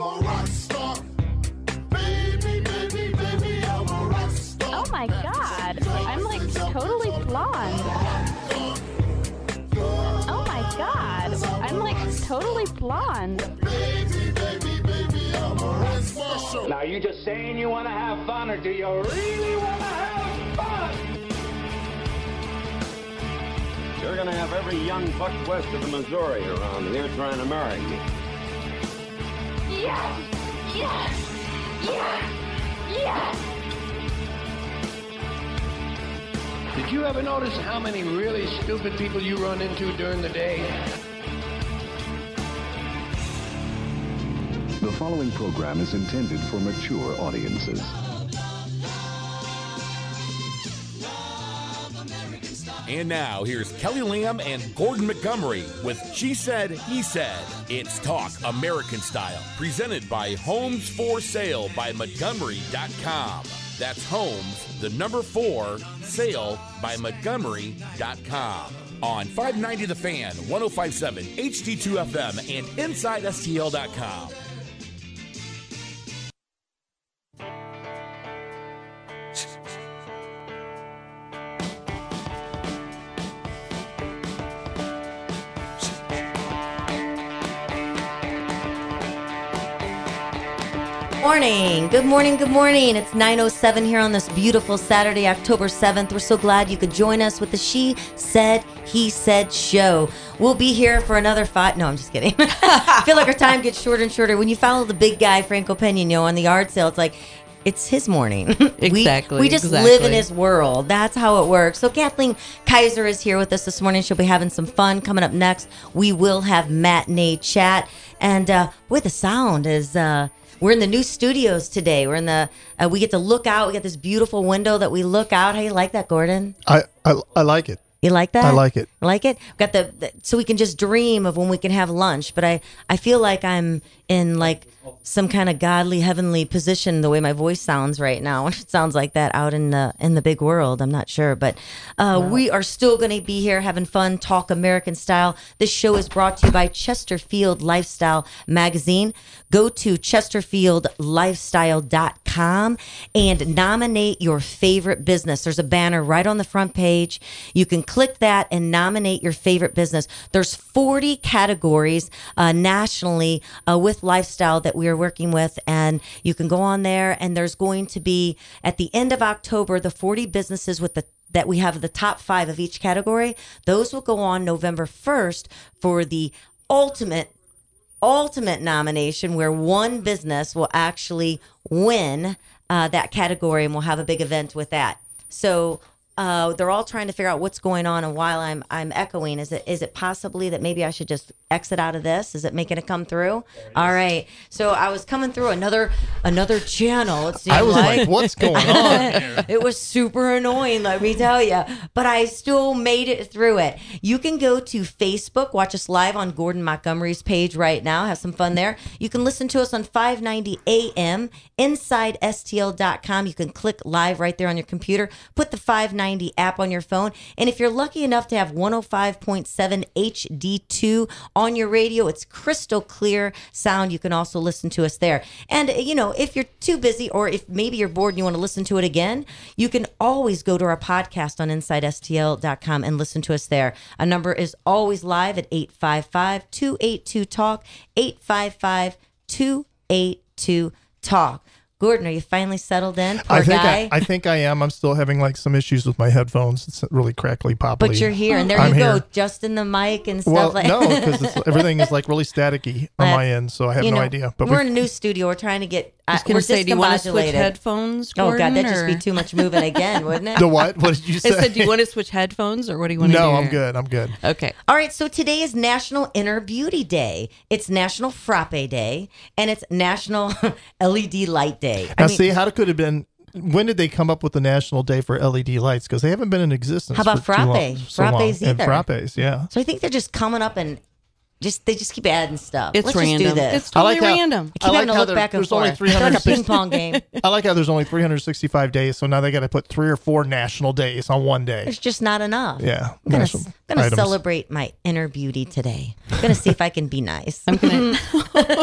Oh my God, I'm like totally blonde. Oh my God, I'm like totally blonde. Now, are you just saying you want to have fun, or do you really want to have fun? You're going to have every young buck west of the Missouri around here trying to marry you. Yes! Yes! Yes! Yes! Did you ever notice how many really stupid people you run into during the day? The following program is intended for mature audiences. And now, here's Kelly Lamb and Gordon Montgomery with She Said, He Said. It's Talk American Style, presented by Homes for Sale by Montgomery.com. That's Homes, the number 4, sale by Montgomery.com. On 590 The Fan, 105.7 HD2 FM, and InsideSTL.com. Morning. Good morning. Good morning. It's 9:07 here on this beautiful Saturday, October 7th. We're so glad you could join us with the She Said, He Said show. We'll be here for another 5. No, I'm just kidding. I feel like our time gets shorter and shorter. When you follow the big guy, Franco Pena, on the yard sale, it's like, it's his morning. Exactly. We just live in his world. That's how it works. So Kathleen Kaiser is here with us this morning. She'll be having some fun. Coming up next, we will have matinee chat. And boy, the sound is... We're in the new studios today. We're in the. We get to look out. We got this beautiful window that we look out. How you like that, Gordon? I like it. You like that? I like it. Like it? Got the so we can just dream of when we can have lunch. But I feel like I'm in like some kind of godly heavenly position the way my voice sounds right now. It sounds like that out in the big world. I'm not sure, but we are still going to be here having fun, talk American style. This show is brought to you by Chesterfield Lifestyle Magazine. Go to chesterfieldlifestyle.com and nominate your favorite business. There's a banner right on the front page. You can click that and nominate your favorite business. There's 40 categories nationally with lifestyle that we are working with, and you can go on there, and there's going to be at the end of October the 40 businesses with that we have the top 5 of each category. Those will go on November 1st for the ultimate nomination, where one business will actually win that category, and we'll have a big event with that. So they're all trying to figure out what's going on, and while I'm echoing, is it possibly that maybe I should just exit out of this? Is it making it come through? All right. So I was coming through another channel. It seemed I was like, what's going on here? It was super annoying, let me tell you. But I still made it through it. You can go to Facebook, watch us live on Gordon Montgomery's page right now. Have some fun there. You can listen to us on 590 AM, InsideSTL.com. You can click live right there on your computer. Put the 590 app on your phone. And if you're lucky enough to have 105.7 HD2 on your radio, it's crystal clear sound. You can also listen to us there. And, if you're too busy, or if maybe you're bored and you want to listen to it again, you can always go to our podcast on InsideSTL.com and listen to us there. Our number is always live at 855-282-TALK, 855-282-TALK. Gordon, are you finally settled in? Poor guy. I think I am. I'm still having like some issues with my headphones. It's really crackly, popply. But you're here, and there I'm you go, here. just in the mic and stuff Well, like no, because everything is like really staticky on my end, so I have no idea. But we're in a new studio. We're trying to get. I was going to say, do you want to switch headphones, Gordon? Oh, God, that'd just be too much moving again, wouldn't it? The what? What did you say? I said, do you want to switch headphones, or what do you want to do? No, here? I'm good. Okay. All right, so today is National Inner Beauty Day. It's National Frappe Day, and it's National LED Light Day. Now, see, how it could have been. When did they come up with the National Day for LED lights? Because they haven't been in existence. How about for too long, frappe? so long. Frappes either. And frappes, yeah. So I think they're just coming up and they just keep adding stuff. It's Let's random. just do this. It's totally random. I keep having to look back and there's forth. only 300. It's like a ping pong game. I like how there's only 365 days, so now they got to put 3 or 4 national days on one day. There's just not enough. Yeah. I'm going to celebrate my inner beauty today. I'm going to see if I can be nice. I'm going to.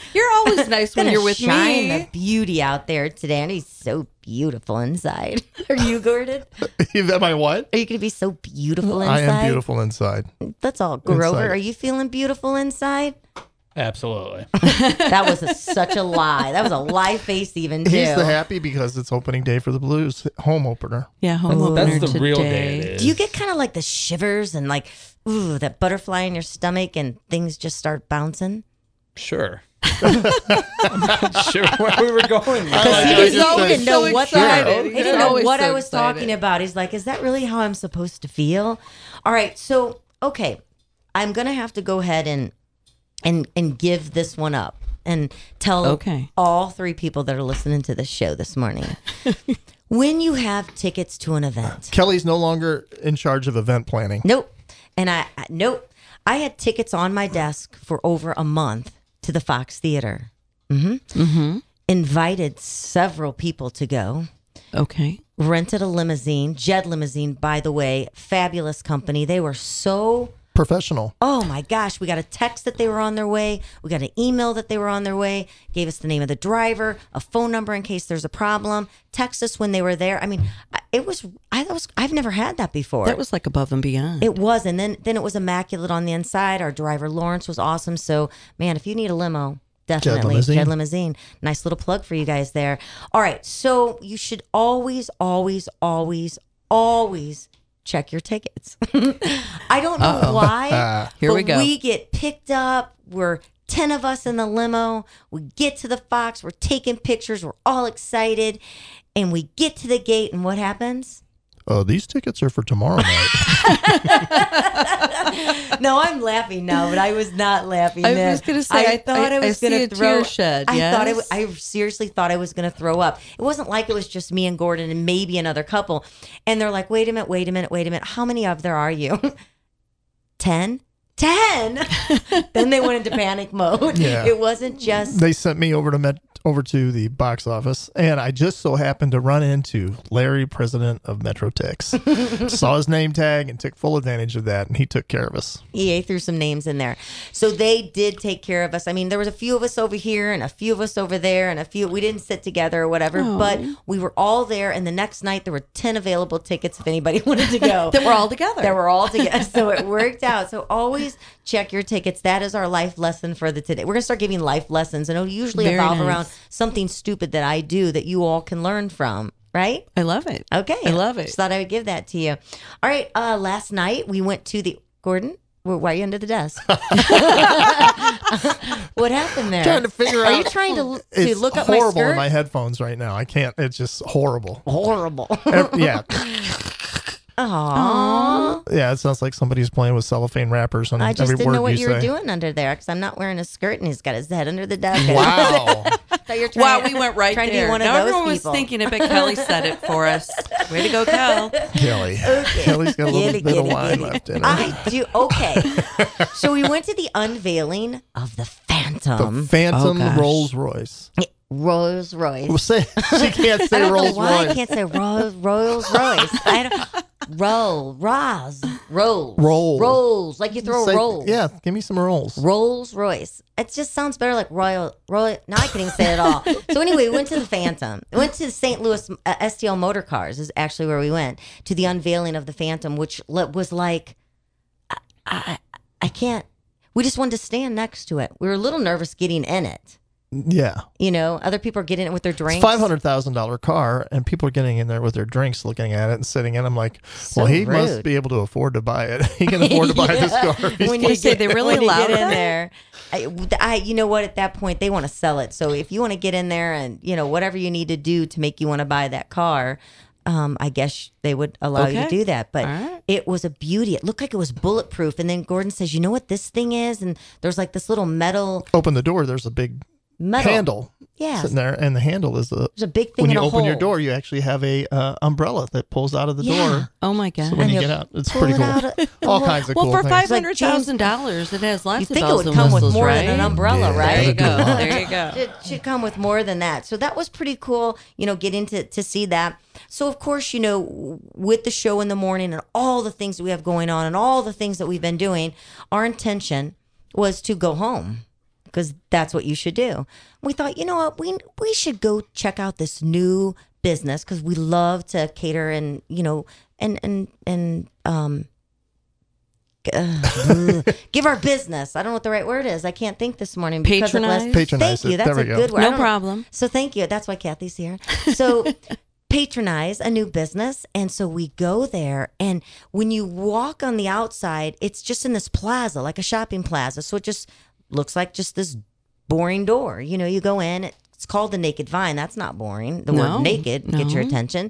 You're always nice when you're with shine me. the beauty out there today, and he's so beautiful inside. Are you, Gordon? Am I what? Are you going to be so beautiful inside? I am beautiful inside. That's all. Grover, Inside. are you feeling beautiful inside? Absolutely. That was such a lie. That was a lie face even, too. He's the happy because it's opening day for the Blues home opener. Yeah, home opener That's the today. real day it is. Do you get kind of like the shivers and like, ooh, that butterfly in your stomach and things just start bouncing? Sure. I'm not sure where we were going. Because he didn't know so what excited. he He's didn't know always what so I was excited. talking about. He's like, is that really how I'm supposed to feel? All right, so okay, I'm gonna have to go ahead and give this one up and tell all three people that are listening to this show this morning. When you have tickets to an event, Kelly's no longer in charge of event planning. nope, and nope, I had tickets on my desk for over a month to the Fox Theater. Invited several people to go. Okay. Rented a limousine, Jed Limousine, by the way, fabulous company. They were so, Professional. oh my gosh, we got a text that they were on their way. We got an email that they were on their way, gave us the name of the driver, a phone number in case there's a problem, text us when they were there. I mean, I've never had that before. That was like above and beyond. It was, and then it was immaculate on the inside. Our driver Lawrence was awesome. So, man, if you need a limo, definitely Jed Limousine. Nice little plug for you guys there. All right, so you should always check your tickets. I don't know why. Here we but go. We get picked up. We're 10 of us in the limo. We get to the Fox. We're taking pictures. We're all excited, and we get to the gate. And what happens? These tickets are for tomorrow night. No, I'm laughing now, but I was not laughing I then. was going to say, I thought I was see going a to throw. tear shed. Yes? I seriously thought I was going to throw up. It wasn't like it was just me and Gordon and maybe another couple. And they're like, wait a minute. How many of there are you? 10? 10. Then they went into panic mode. Yeah. It wasn't just. They sent me over to the box office, and I just so happened to run into Larry, president of Metrotix. Saw his name tag and took full advantage of that, and he took care of us. EA threw some names in there. So they did take care of us. I mean, there was a few of us over here and a few of us over there and a few, we didn't sit together or whatever, but we were all there. And the next night there were 10 available tickets if anybody wanted to go. That we're all together. That were all together. So it worked out. So always check your tickets. That is our life lesson for the today. We're going to start giving life lessons, and it'll usually Very evolve nice. around something stupid that I do that you all can learn from. Right? I love it. Okay. I love it. Just thought I would give that to you. All right. Last night we went to the Gordon. Why are you under the desk? What happened there? Trying to figure out. Are you trying to It's look up my horrible skirt? in my headphones right now. I can't. It's just horrible. Horrible. Yeah. Aww. Yeah, it sounds like somebody's playing with cellophane wrappers on I just every didn't word know what you you were say. doing under there because I'm not wearing a skirt and he's got his head under the desk. Wow. So you're Wow, trying, we went right trying there. to be one now of those everyone people. was thinking it, but Kelly said it for us. Way to go, Kel. Kelly. Kelly's got a little bit of wine left in her. I do. Okay. So we went to the unveiling of the Phantom. The Phantom gosh. Rolls Royce. Rolls Royce. Well, she can't I say don't Rolls know why Royce. I can't say Rolls Royce. I don't. Rolls. Rolls. Like you throw Say- rolls. Yeah, give me some rolls. Rolls Royce. It just sounds better like Royal. Now I can't even say it at all. So anyway, we went to the Phantom. We went to the St. Louis STL Motor Cars is actually where we went to the unveiling of the Phantom, which was like, I can't. We just wanted to stand next to it. We were a little nervous getting in it. Yeah. You know, other people are getting in it with their drinks. It's $500,000 car, and people are getting in there with their drinks, looking at it and sitting in. I'm like, So well, he rude. must be able to afford to buy it. He can afford to buy this car. When They say they really when you allow get in that? there, you know what? At that point, they want to sell it. So if you want to get in there and whatever you need to do to make you want to buy that car, I guess they would allow you to Okay. do that. But All right. it was a beauty. It looked like it was bulletproof. And then Gordon says, "You know what this thing is?" And there's like this little metal Open the door. There's a big handle Yeah. sitting there, and the handle is There's a big thing when in you a open your hole. door, you actually have a umbrella that pulls out of the Yeah. door. Oh my God. So when And you you get out, it's pull pretty it cool. out of- All kinds of Well, cool for things. $500,000, it has lots You of think it bells would and come with whistles, more right? than an umbrella, Yeah. right? There you That'd go. be wild. There you go. It should come with more than that. So that was pretty cool, getting to see that. So, of course, with the show in the morning and all the things that we have going on and all the things that we've been doing, our intention was to go home. because that's what you should do. We thought, you know what, we should go check out this new business because we love to cater and, you know, and give our business. I don't know what the right word is. I can't think this morning. Patronize. Patronize. Thank you. That's a good word. No problem. So thank you. That's why Kathy's here. So patronize a new business. And so we go there. And when you walk on the outside, it's just in this plaza, like a shopping plaza. So it just looks like just this boring door. You know, you go in, it's called the Naked Vine. That's not boring. The word naked gets your attention.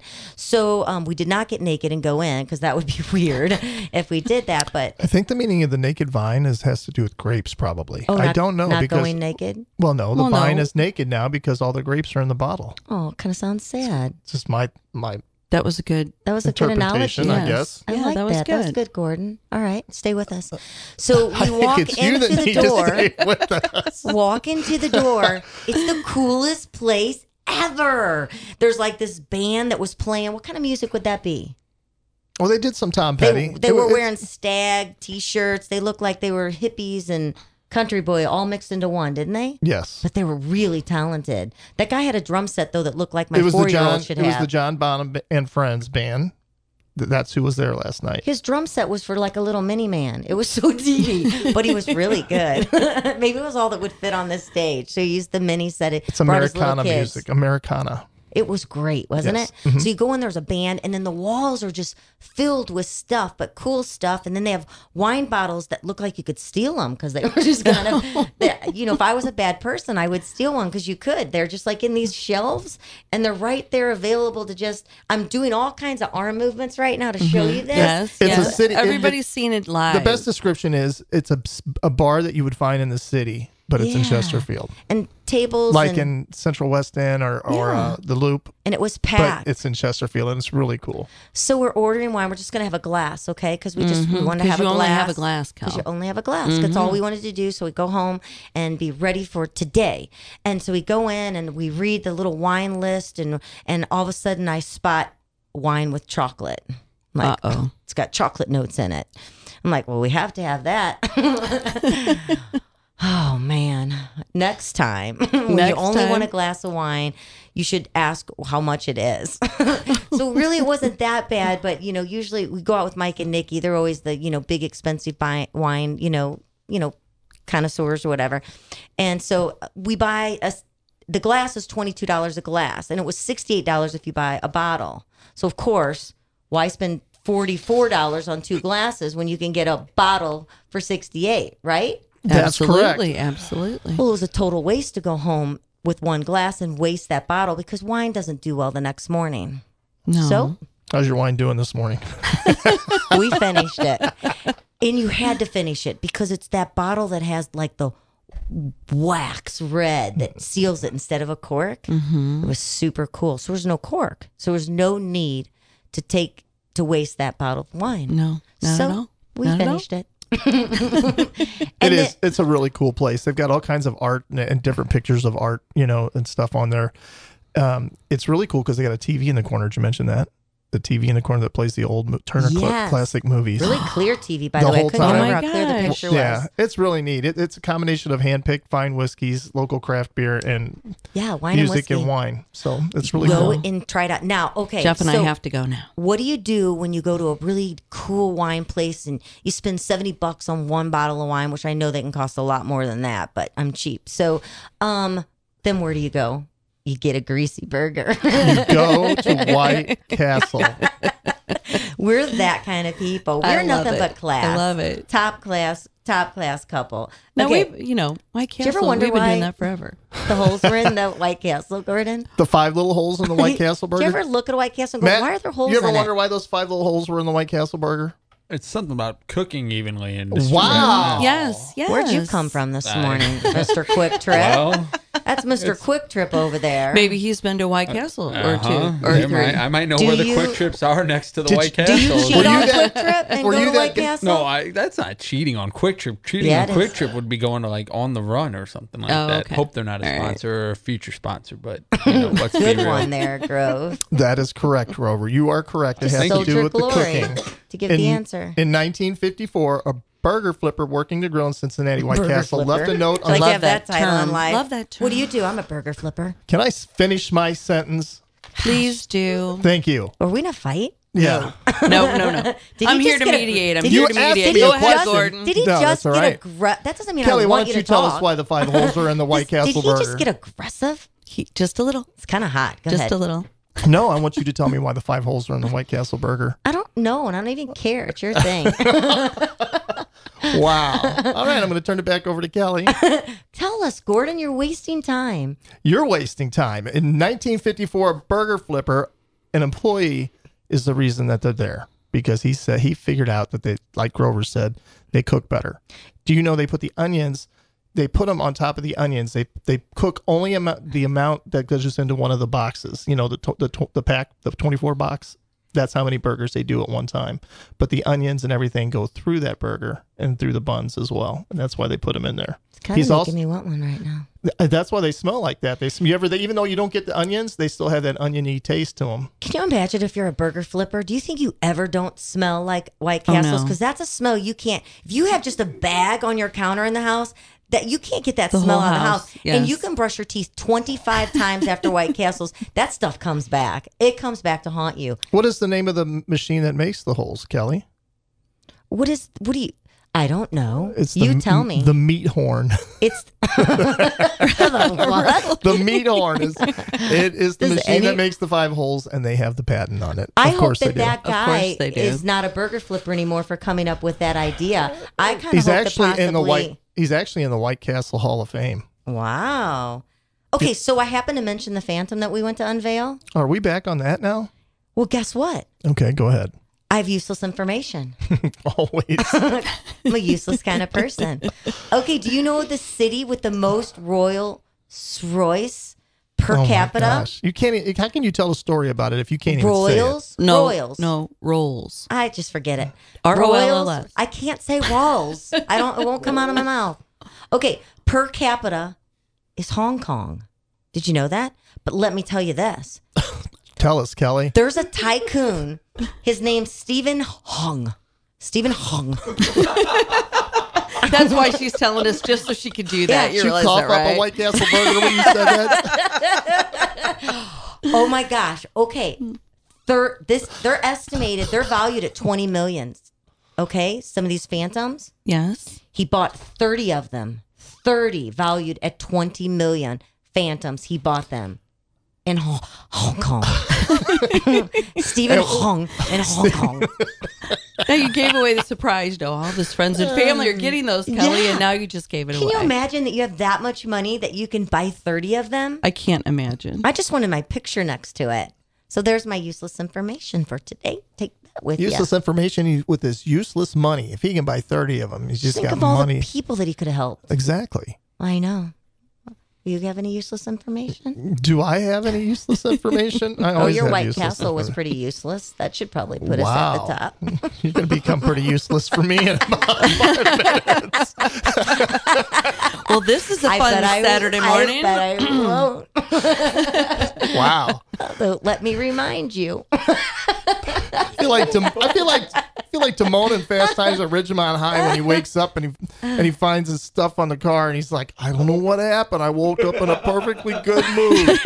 So we did not get naked and go in because that would be weird if we did that. But I think the meaning of the Naked Vine has to do with grapes, probably. I don't know. Not because, going naked? Well, no, the vine is naked now because all the grapes are in the bottle. Oh, it kind of sounds sad. It's just my That was a good interpretation, good analogy. I guess. I Yeah, like that was that. good. That was good, Gordon. All right, stay with us. So I we think walk it's you into that the need door. to stay with us. Walk into the door. It's the coolest place ever. There's like this band that was playing. What kind of music would that be? Well, they did some Tom Petty. They were wearing Stag T-shirts. They looked like they were hippies and country boy all mixed into one, didn't they? Yes. But they were really talented. That guy had a drum set, though, that looked like my 4-year-old should have. It was the John Bonham and Friends band. That's who was there last night. His drum set was for like a little mini man. It was so teeny, but he was really good. Maybe it was all that would fit on this stage. So he used the mini set. It's Americana music. Americana. It was great, wasn't it? Mm-hmm. So you go in, there's a band, and then the walls are just filled with stuff, but cool stuff. And then they have wine bottles that look like you could steal them because they were just kind of, you know, if I was a bad person, I would steal one because you could. They're just like in these shelves, and they're right there available to just, I'm doing all kinds of arm movements right now to show you this. Yes. It's a city. Everybody's seen it live. The best description is it's a bar that you would find in the city, but it's in Yeah. Chesterfield. And tables. Like and, in Central West End or the Loop. and it was But packed. it's in Chesterfield, and it's really cool. So we're ordering wine. We're just going to have a glass, okay? Because we want to have a glass. you only have a glass, Cal. Because you only have a glass. That's all we wanted to do. So we go home and be ready for today. And so we go in and we read the little wine list, and all of a sudden I spot wine with chocolate. I'm like, Uh-oh. it's got chocolate notes in it. I'm like, well, we have to have that. Oh man! Next time, when you only want a glass of wine, you should ask how much it is. So really, it wasn't that bad. But you know, usually we go out with Mike and Nikki. They're always the big expensive wine, connoisseurs or whatever. And so we buy the glass is $22 a glass, and it was $68 if you buy a bottle. So of course, why spend $44 on 2 glasses when you can get a bottle for $68, right? That's absolutely, correct. Absolutely. Well, it was a total waste to go home with 1 glass and waste that bottle because wine doesn't do well the next morning. No. So How's your wine doing this morning? we finished it. And you had to finish it because it's that bottle that has like the wax red that seals it instead of a cork. Mm-hmm. It was super cool. So there's no cork. So there's no need to waste that bottle of wine. No, not at all. We Not at finished it. It's a really cool place. They've got all kinds of art and different pictures of art, and stuff on there. It's really cool because they got a TV in the corner. Did you mention that? The TV in the corner that plays the old Turner classic movies. Really clear TV, by the way. I whole couldn't time. remember how clear the picture Yeah, was. it's really neat. It's a combination of hand-picked fine whiskeys, local craft beer, and wine music and whiskey. and wine. So it's really Go cool. and try it out. Now, okay. Jeff and I so have to go now. What do you do when you go to a really cool wine place and you spend $70 on 1 bottle of wine, which I know they can cost a lot more than that, but I'm cheap. So then where do you go? You get a greasy burger. You go to White Castle. We're that kind of people. We're nothing but class. I love it. Top class couple. Now Okay. White Did you ever Castle, wonder we've been why doing that forever. The holes were in the White Castle, Gordon? The 5 little holes in the White Castle burger. Did you ever look at a White Castle and go, Matt, why are there holes you ever in wonder it? why those 5 little holes were in the White Castle burger? It's something about cooking evenly and Wow. Yes. Where'd you come from this morning, Mr. Quick Trip? Well, That's Mr. Quick Trip over there. Maybe he's been to White Castle or 2 or I 3. I might know Do where the you- quick trips are next to the White do Castle. Do you Were cheat you on that- Quick Trip and were go you to that White good- Castle? No, that's not cheating on Quick Trip. Cheating Yeah, on it Quick is. Trip would be going to like On the Run or something like Oh, that. okay. Hope they're not a All right. sponsor or a future sponsor, but let's be Good real. one there, Grove. That is correct, Rover. You are correct. It has to Soldier do with the glory cooking. to give the answer. In 1954, a burger flipper working the grill in Cincinnati White Burger Castle flipper. left a note I on like to have that that title in term. life. Love that term. What do you do? I'm a burger flipper. Can I finish my sentence? Please do. Thank you. Are we in a fight? Yeah. No. Did I'm he here just to get a- mediate. I'm did here he- to asked mediate. me Go a ahead, question. Gordon. Did he No, just that's all get right. aggressive? That doesn't mean Kelly, I why want don't you you to tell talk. us why the 5 holes are in the White Castle Did he burger? just get aggressive? Just a little. It's kind of hot. Go Just ahead. a little. No, I want you to tell me why the 5 holes are in the White Castle burger. I don't know, and I don't even care. It's your thing. Wow. All right, I'm going to turn it back over to Kelly. Tell us, Gordon. You're wasting time. You're wasting time. In 1954, a burger flipper, an employee, is the reason that they're there because he said he figured out that they, like Grover said, they cook better. Do you know they put the onions? They put them on top of the onions. They cook only the amount that goes just into one of the boxes. You know, the pack, the 24 box. That's how many burgers they do at one time. But the onions and everything go through that burger and through the buns as well, and that's why they put them in there. It's kind of making me want one right now. That's why they smell like that. Even though you don't get the onions, they still have that oniony taste to them. Can you imagine if you're a burger flipper? Do you think you ever don't smell like White Oh, Castles? no. Because that's a smell you can't. If you have just a bag on your counter in the house, that you can't get that The smell whole out of the house, house, and yes. you can brush your teeth 25 times after White Castles. That stuff comes back. It comes back to haunt you. What is the name of the machine that makes the holes, Kelly? What do you? I don't know. It's You tell me. The meat horn. It's The meat horn is the Does machine any- that makes the 5 holes, and they have the patent on it. I Of hope course they that do. that guy course they do. is not a burger flipper anymore for coming up with that idea. I kind of He's hope actually that in the possibly. He's actually in the White Castle Hall of Fame. Wow. Okay, so I happened to mention the Phantom that we went to unveil. Are we back on that now? Well, guess what? Okay, go ahead. I have useless information. Always. I'm a useless kind of person. Okay, do you know the city with the most Rolls Royce per Oh my capita? gosh. You can't. How can you tell a story about it if you can't even say it? Royals? No. Royals. No. Rolls. I just forget it. R-O-L-L-S. Royals? I can't say Rolls. It won't come out of my mouth. Okay, per capita is Hong Kong. Did you know that? But let me tell you this. Tell us, Kelly. There's a tycoon. His name's Stephen Hung. Stephen Hung. That's why she's telling us just so she could do that. Yeah, you Did you realize cough that, right? up a White Castle burger when you said that? Oh my gosh. Okay. They're estimated, they're valued at 20 million. Okay? Some of these Phantoms. Yes. He bought 30 of them. 30 valued at 20 million Phantoms. He bought them in Hong Kong. Stephen Hong in Hong Kong. Now you gave away the surprise, though. All of his friends and family are getting those, Kelly, Yeah. and now you just gave it Can away. you imagine that you have that much money that you can buy 30 of them? I can't imagine. I just wanted my picture next to it. So there's my useless information for today. Take that with Useless you. information with this useless money. If he can buy 30 of them, he's just Think got of all money. the people that he could have helped. Exactly. I know. Do you have any useless information? Do I have any useless information? I Oh, always your have White useless Castle was information. pretty useless. That should probably put us at the top. You're going to become pretty useless for me in about 5 minutes. Well, this is a I fun bet I Saturday won't. morning. I bet I won't. Wow. So let me remind you. I feel like Timon in Fast Times at Ridgemont High when he wakes up and he finds his stuff on the car and he's like, I don't know what happened. I woke up in a perfectly good mood.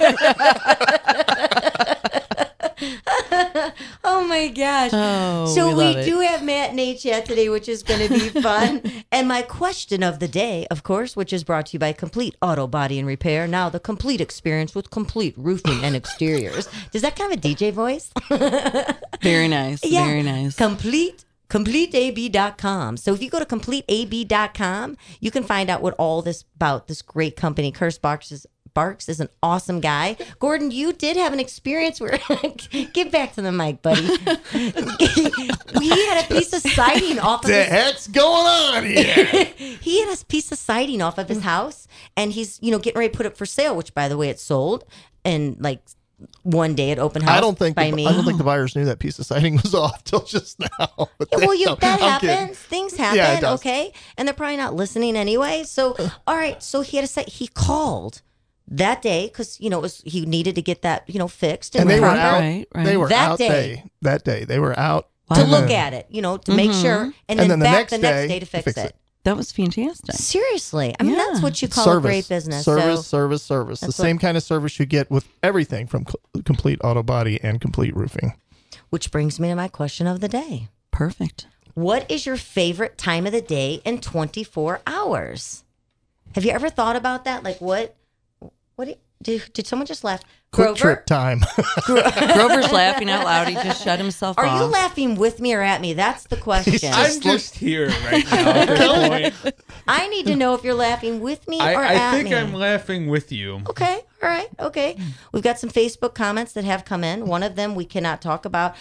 Oh my gosh. Oh, so we we love it. do have matinee chat today, which is going to be fun. And my question of the day, of course, which is brought to you by Complete Auto Body and Repair. Now the complete experience with complete roofing and exteriors. Does that kind of a DJ voice? Very nice. Very nice. CompleteAB.com. So if you go to CompleteAB.com, you can find out what all this about this great company. Curse Barks is an awesome guy. Gordon, you did have an experience where get back to the mic, buddy. We had a piece of siding off of The his heck's going on here? he had a piece of siding off of his house, and he's getting ready to put it for sale, which by the way it sold in like one day at open house. I don't think by me. the buyers knew that piece of siding was off till just now. But Yeah, well, no, that I'm kidding. happens. Things happen, Yeah, it does. okay? And they're probably not listening anyway. So, all right. So he had to say he called that day because he needed to get that fixed And they were proper. out. Right. They were That out day. that day. They were out to look at it, to make sure, and then back the next day to fix it. That was fantastic. Seriously. I mean, that's what you call a great business. Service. The same kind of service you get with everything from Complete Auto Body and Complete Roofing. Which brings me to my question of the day. Perfect. What is your favorite time of the day in 24 hours? Have you ever thought about that? Like what did someone just laugh? Quick trip time. Grover's laughing out loud. He just shut himself off. Are you laughing with me or at me? That's the question. I'm just here right now at this point. I need to know if you're laughing with me or at me. I think I'm laughing with you. Okay. All right. Okay. We've got some Facebook comments that have come in. One of them we cannot talk about.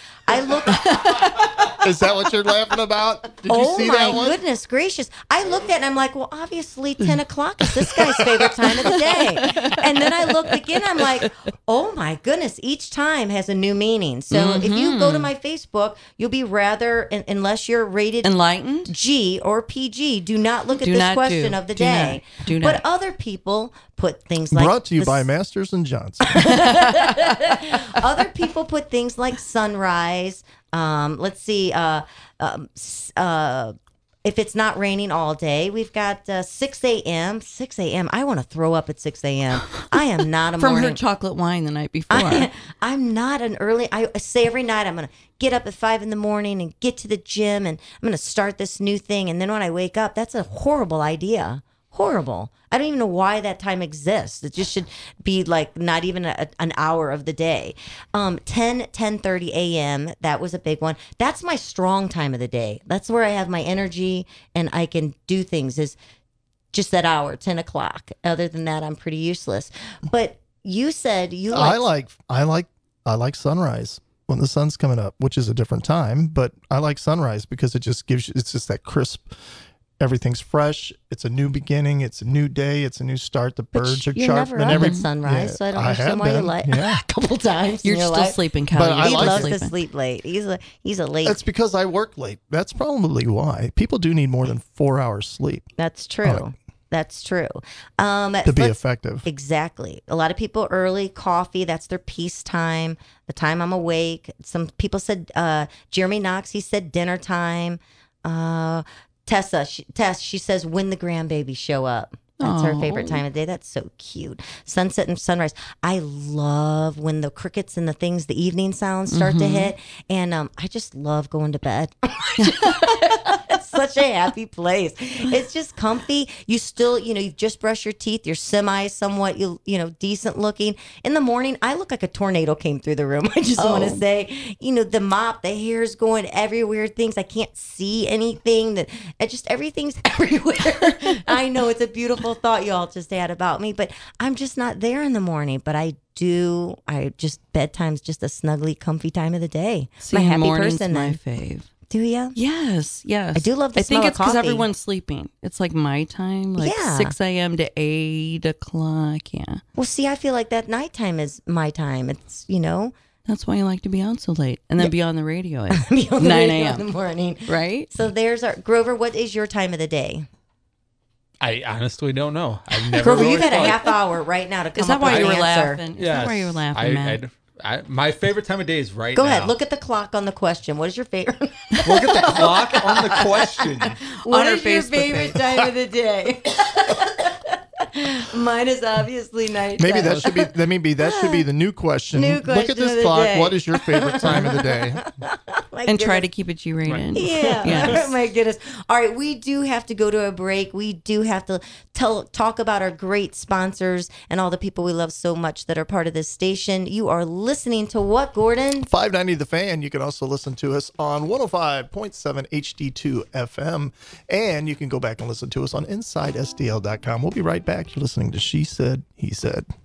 Is that what you're laughing about? Did you see that one? Oh, my goodness gracious. I looked at it and I'm like, well, obviously 10 o'clock is this guy's favorite time of the day. And then I looked again. I'm like, oh, my goodness. Each time has a new meaning. So if you go to my Facebook, you'll be rather, unless you're rated enlightened G or PG, do not look at this question of the day. Do not. But other people put things like... Brought to you by Masters and Johnson. Other people put things like sunrise. Let's see. If it's not raining all day, we've got 6 a.m. 6 a.m. I want to throw up at 6 a.m. I am not a From morning. her chocolate wine the night before. I'm not an early. I say every night I'm going to get up at 5 in the morning and get to the gym and I'm going to start this new thing. And then when I wake up, that's a horrible idea. Horrible. I don't even know why that time exists. It just should be like not even an hour of the day. 10:30 a.m. That was a big one. That's my strong time of the day. That's where I have my energy and I can do things. Is just that hour, 10 o'clock. Other than that, I'm pretty useless. But you said you like... I like sunrise when the sun's coming up, which is a different time. But I like sunrise because it just gives you. It's just that crisp. Everything's fresh. It's a new beginning. It's a new day. It's a new start. The birds are chirping. You're never up at sunrise, so I don't understand why you like a couple times. You're still sleeping, Kelly. He loves to sleep late. He's a late. That's because I work late. That's probably why. People do need more than 4 hours sleep. That's true. That's true. To be effective. Exactly. A lot of people early coffee. That's their peace time. The time I'm awake. Some people said Jeremy Knox. He said dinner time. Tess, she says when the grandbabies show up. That's her favorite time of day. That's so cute. Sunset and sunrise. I love when the crickets and the evening sounds start to hit. And I just love going to bed. It's such a happy place. It's just comfy. You still, you've just brushed your teeth. You're somewhat, decent looking. In the morning, I look like a tornado came through the room. I just want to say, the mop, the hair's going everywhere. Things I can't see anything. Everything's everywhere. I know it's a beautiful thought you all just had about me, but I'm just not there in the morning. But bedtime's just a snuggly, comfy time of the day. See, I'm a happy morning's person. My fave. Do you? Yes. I do love the smell I think it's because coffee. everyone's sleeping. It's like my time, 6 a.m. to 8 o'clock. Yeah. Well, see, I feel like that nighttime is my time. It's, That's why I like to be on so late and then be on the radio at be on the 9 radio a.m. in the morning. Right? So there's our Grover. What is your time of the day? I honestly don't know. I've never. Grover, really you've had a thought. half hour right now to come Is that up why with you an were answer. laughing? Is that why you were laughing, man? My favorite time of day is right Go now. ahead. Look at the clock on the question. What is your favorite? Look at the clock on the question. What On is our your Facebook favorite page. time of the day? Mine is obviously nighttime. Maybe that should be the new question. New Look at question of this the clock. day. What is your favorite time of the day? And try to keep it G-rated. Yeah. Yes. Oh my goodness. All right. We do have to go to a break. We do have to talk about our great sponsors and all the people we love so much that are part of this station. You are listening to what, Gordon? 590 The Fan. You can also listen to us on 105.7 HD2 FM. And you can go back and listen to us on InsideSDL.com. We'll be right back. You're listening to She Said, He Said.